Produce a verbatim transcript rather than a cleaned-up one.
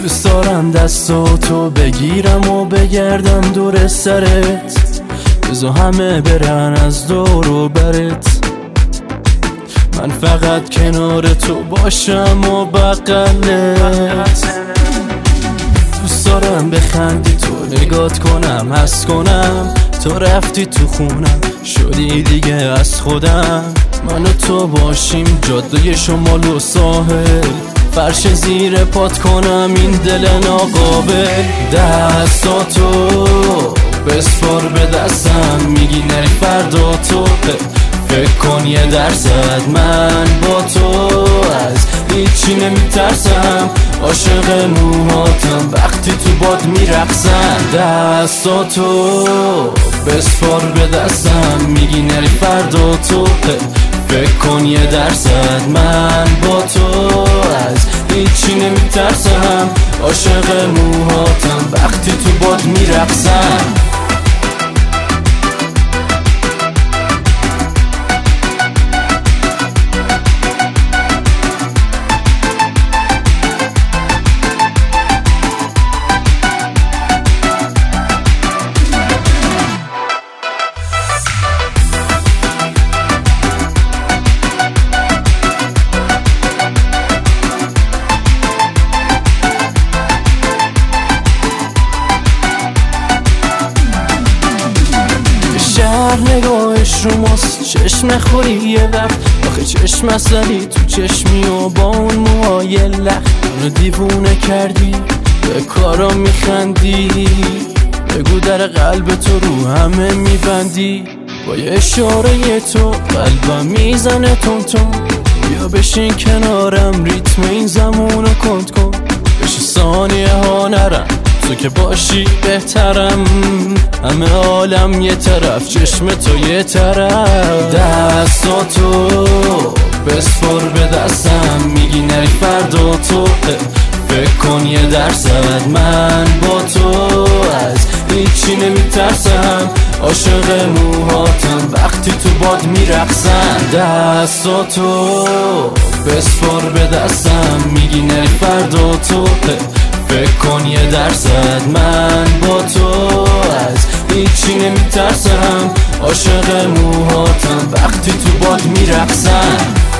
دوست دارم دستاتو بگیرم و بگردم دور سرت، بزا همه برن از دور و برت، من فقط کنار تو باشم و بغلت. دوست دارم بخندی تو نگات کنم حس کنم، تو رفتی تو خونم شدی دیگه از خودم، من و تو باشیم جاده شمال و ساحل، فرش زیر پات کنم این دل ناقابل. دستاتو بسپار به دستم، میگی نری فردا تو، فکر کن یه درصد من با تو از هیچی نمیترسم، عاشق موهاتم وقتی تو باد میرقصن. دستاتو بسپار به دستم، میگی نری فردا تو، فکر کن یه درصد من با تو از هیچی نمیترسم، عاشق موهاتم وقتی تو باد میرقصن. نگاهش رو ماست چشم خوری یه وقت، آخه چشم اصلی تو چشمی و با اون موهای لخت، اونو دیوونه کردی به کارا میخندی، بگو در قلب تو رو همه میبندی، با یه اشاره تو قلبم میزنه تون تون، بیا بشین کنارم ریتم این زمونو کند کن، بشی ثانیه ها نرم تو که باشی بهترم، همه عالم یه طرف چشم تو یه طرف. دستاتو بسپار به دستم، میگی نری فردا تو، فکر کن یه درصد من با تو از هیچی نمیترسم، عاشق موهاتم وقتی تو باد میرقصن. دستاتو بسپار به دستم، میگی نری فردا تو، فکر کن یه درصد من با تو از هیچی نمیترسم، عاشق موهاتم وقتی تو باد میرقصن.